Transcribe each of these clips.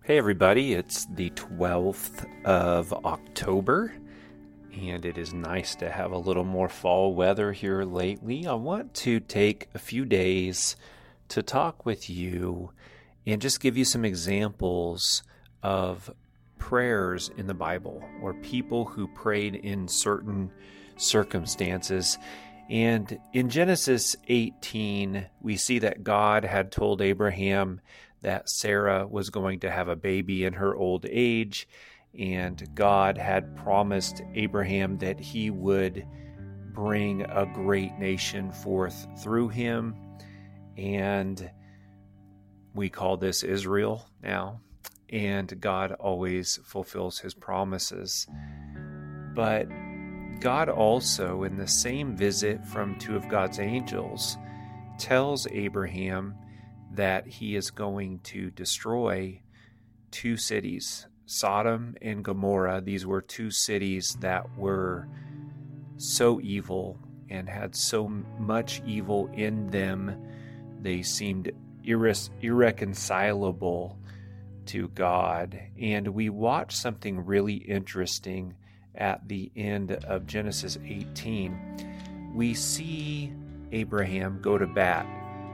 Hey everybody, it's the 12th of October, and it is nice to have a little more fall weather here lately. I want to take a few days to talk with you and just give you some examples of prayers in the Bible or people who prayed in certain circumstances. And in Genesis 18, we see that God had told Abraham that Sarah was going to have a baby in her old age, and God had promised Abraham that he would bring a great nation forth through him, and we call this Israel now, and God always fulfills his promises. But God also, in the same visit from two of God's angels, tells Abraham that he is going to destroy two cities, Sodom and Gomorrah. These were two cities that were so evil and had so much evil in them, they seemed irreconcilable to God. And we watch something really interesting at the end of Genesis 18. We see Abraham go to bat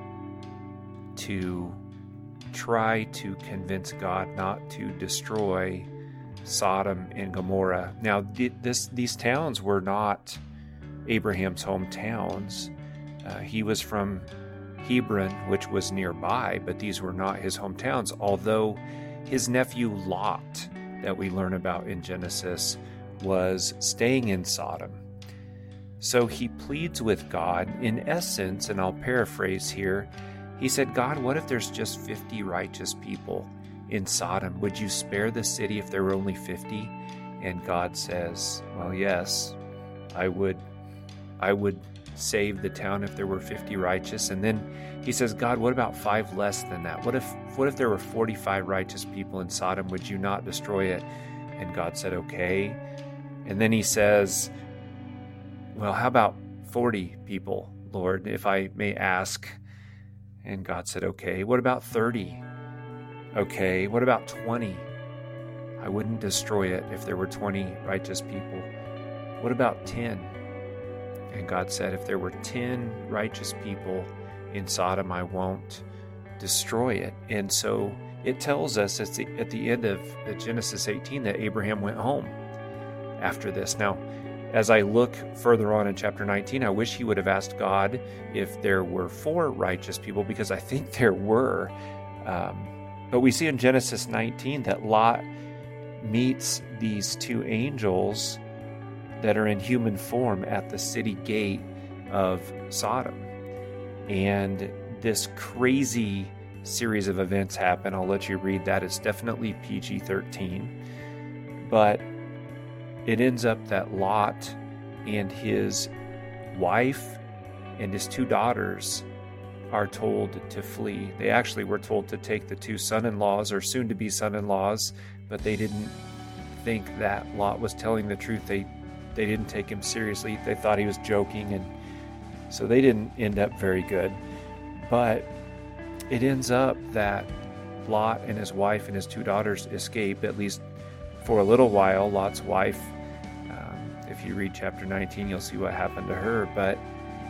to try to convince God not to destroy Sodom and Gomorrah. Now, these towns were not Abraham's hometowns. He was from Hebron, which was nearby, but these were not his hometowns, although his nephew Lot, that we learn about in Genesis, was staying in Sodom. So he pleads with God, in essence, and I'll paraphrase here. He said, God, what if there's just 50 righteous people in Sodom? Would you spare the city if there were only 50? And God says, well, yes, I would save the town if there were 50 righteous. And then he says, God, what about 5 less than that? What if there were 45 righteous people in Sodom? Would you not destroy it? And God said, okay. And then he says, well, how about 40 people, Lord, if I may ask? And God said, okay. What about 30? Okay. What about 20? I wouldn't destroy it if there were 20 righteous people. What about 10? And God said, if there were 10 righteous people in Sodom, I won't destroy it. And so it tells us at the end of Genesis 18 that Abraham went home after this. Now, as I look further on in chapter 19, I wish he would have asked God if there were 4 righteous people, because I think there were. But we see in Genesis 19 that Lot meets these 2 angels that are in human form at the city gate of Sodom. And this crazy series of events happen. I'll let you read that. It's definitely PG-13. But it ends up that Lot and his wife and his 2 daughters are told to flee. They actually were told to take the 2 son-in-laws or soon-to-be son-in-laws, but they didn't think that Lot was telling the truth. They didn't take him seriously. They thought he was joking, and so they didn't end up very good. But it ends up that Lot and his wife and his 2 daughters escape, at least for a little while. Lot's wife, if you read chapter 19, you'll see what happened to her. But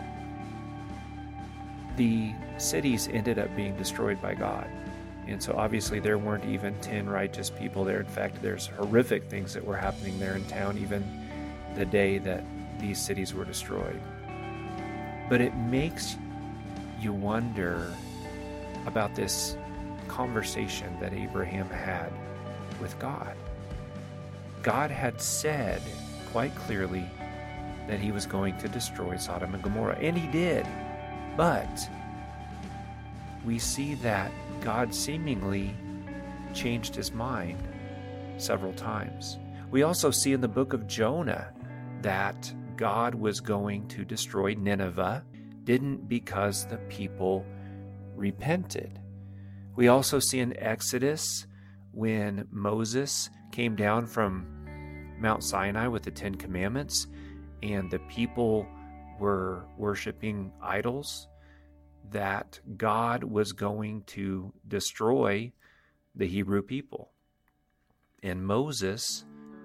the cities ended up being destroyed by God. And so obviously there weren't even 10 righteous people there. In fact, there's horrific things that were happening there in town, even the day that these cities were destroyed. But it makes you wonder about this conversation that Abraham had with God. God had said quite clearly that he was going to destroy Sodom and Gomorrah, and he did. But we see that God seemingly changed his mind several times. We also see in the book of Jonah that God was going to destroy Nineveh, didn't because the people repented. We also see in Exodus when Moses came down from Mount Sinai with the 10 Commandments and the people were worshiping idols, that God was going to destroy the Hebrew people. And Moses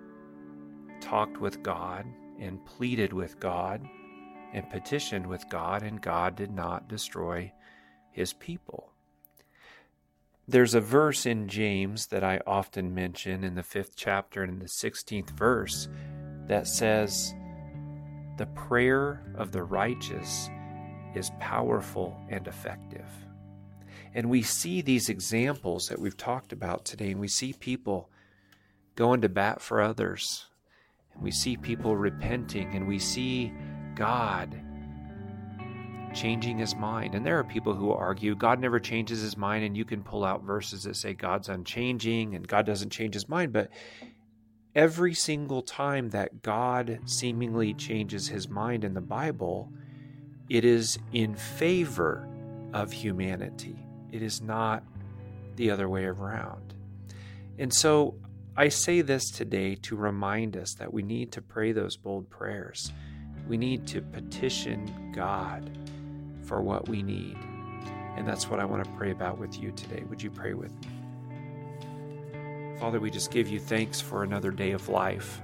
talked with God and pleaded with God and petitioned with God, and God did not destroy his people. There's a verse in James that I often mention in the 5th chapter and in the 16th verse that says, "The prayer of the righteous is powerful and effective." And we see these examples that we've talked about today, and we see people going to bat for others, and we see people repenting, and we see God changing his mind. And there are people who argue God never changes his mind, and you can pull out verses that say God's unchanging and God doesn't change his mind. But every single time that God seemingly changes his mind in the Bible, it is in favor of humanity. It is not the other way around. And so I say this today to remind us that we need to pray those bold prayers. We need to petition God for what we need. And that's what I want to pray about with you today. Would you pray with me? Father, we just give you thanks for another day of life.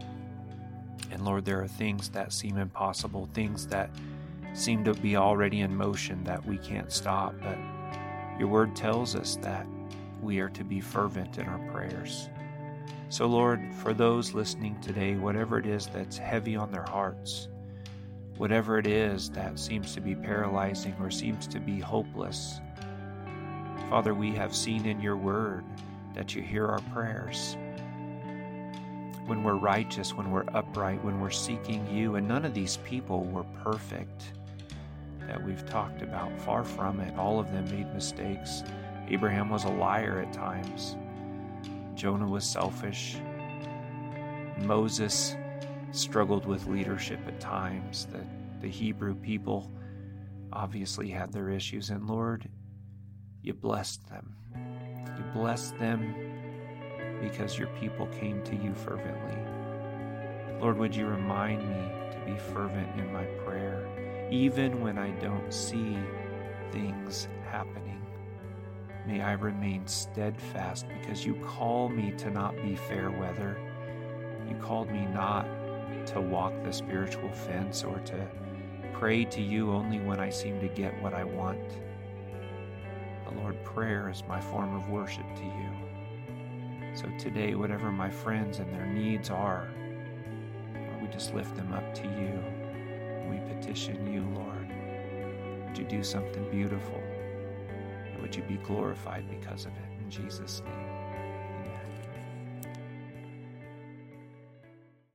And Lord, there are things that seem impossible, things that seem to be already in motion that we can't stop. But your word tells us that we are to be fervent in our prayers. So Lord, for those listening today, whatever it is that's heavy on their hearts, whatever it is that seems to be paralyzing or seems to be hopeless, Father, we have seen in your word that you hear our prayers. When we're righteous, when we're upright, when we're seeking you, and none of these people were perfect that we've talked about. Far from it. All of them made mistakes. Abraham was a liar at times. Jonah was selfish. Moses struggled with leadership at times. The Hebrew people obviously had their issues. And Lord, you blessed them. You blessed them because your people came to you fervently. Lord, would you remind me to be fervent in my prayer, even when I don't see things happening. May I remain steadfast because you call me to not be fair weather. You called me not to walk the spiritual fence or to pray to you only when I seem to get what I want. But Lord, prayer is my form of worship to you. So today, whatever my friends and their needs are, Lord, we just lift them up to you. We petition you, Lord. Would you do something beautiful? And would you be glorified because of it? In Jesus' name.